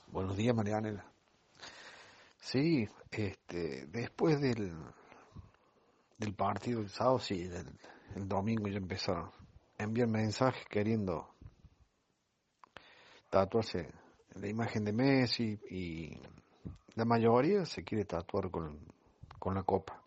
Buenos días, Marianela. Sí, después del partido del sábado, sí, el domingo ya empezaron a enviar mensajes queriendo tatuarse la imagen de Messi y la mayoría se quiere tatuar con la copa.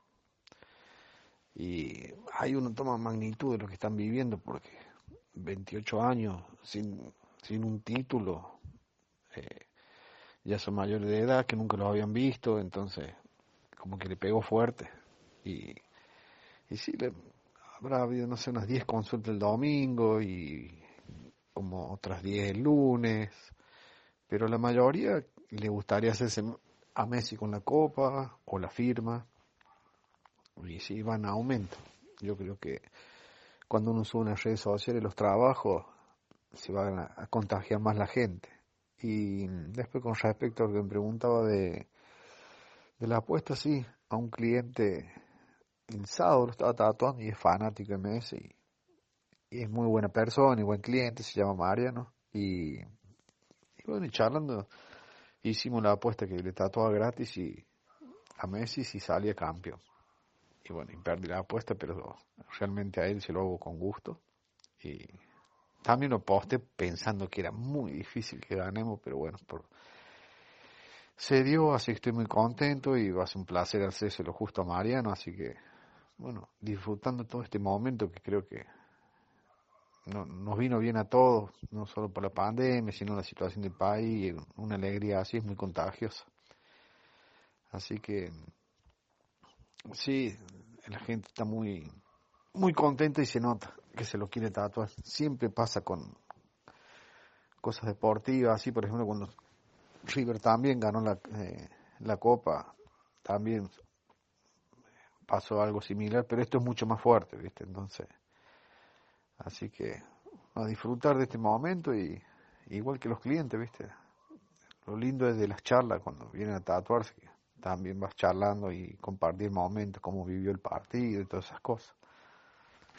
Y hay uno toma magnitud de lo que están viviendo porque 28 años sin un título, eh, ya son mayores de edad que nunca los habían visto, entonces como que le pegó fuerte. Y, y sí, habrá habido, no sé, unas 10 consultas el domingo y como otras 10 el lunes, pero la mayoría le gustaría hacerse a Messi con la copa o la firma, y sí, van a aumento. Yo creo que cuando uno sube en las redes sociales los trabajos, se va a contagiar más la gente. Y después con respecto a lo que me preguntaba de la apuesta, sí, a un cliente el sábado lo estaba tatuando y es fanático de Messi y es muy buena persona y buen cliente, se llama Mariano. Y bueno, y charlando, hicimos la apuesta que le tatuaba gratis y a Messi si salía campeón. Y bueno, y perdí la apuesta, pero realmente a él se lo hago con gusto. Y también lo posté pensando que era muy difícil que ganemos, pero bueno, se dio, así que estoy muy contento y va a ser un placer hacérselo justo a Mariano, así que bueno, disfrutando todo este momento que creo que nos vino bien a todos, no solo por la pandemia, sino la situación del país, una alegría así es muy contagiosa. Así que sí, la gente está muy contenta y se nota que se lo quiere tatuar. Siempre pasa con cosas deportivas, así por ejemplo cuando River también ganó la Copa, también pasó algo similar, pero esto es mucho más fuerte, ¿viste? Entonces, así que a disfrutar de este momento y igual que los clientes, ¿viste? Lo lindo es de las charlas cuando vienen a tatuarse, que también vas charlando y compartir momentos, cómo vivió el partido y todas esas cosas.